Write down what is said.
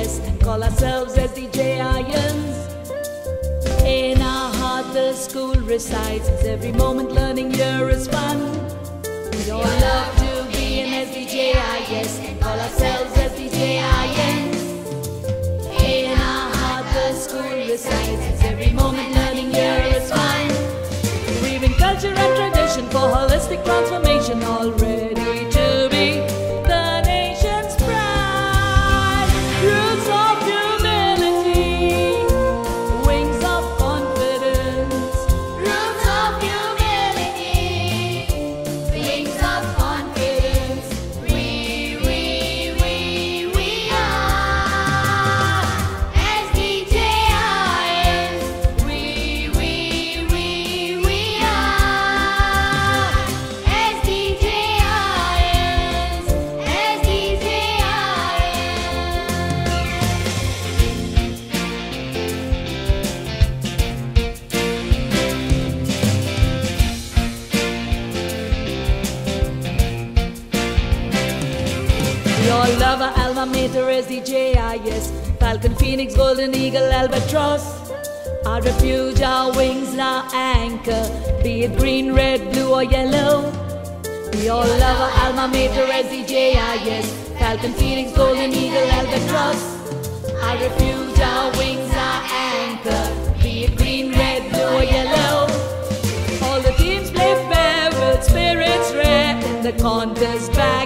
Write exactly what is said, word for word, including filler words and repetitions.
yes, and call ourselves S D J Ions. In our heart the school resides, it's every moment learning here is fun. We all love to be an S D J I, yes, and call ourselves S D J Ions. In our heart the school resides, it's every moment learning here is fun. Weaving culture and tradition for holistic transformation, all ready to be the nation's pride. Roots of humility, wings of confidence. Roots of humility, wings of confidence. We, we, we, we are S D J Ions. We, we, we, we are S D J Ions. S D J We all love our alma mater, S D J I, yes. Falcon, Phoenix, Golden Eagle, Albatross. Our refuge, our wings, our anchor, be it green, red, blue or yellow. We all love our alma mater, S D J I, yes. Falcon, Phoenix, Golden Eagle, Albatross. Our refuge, our wings, our anchor, be it green, red, blue or yellow. All the teams play fair with spirits rare in the contest battle.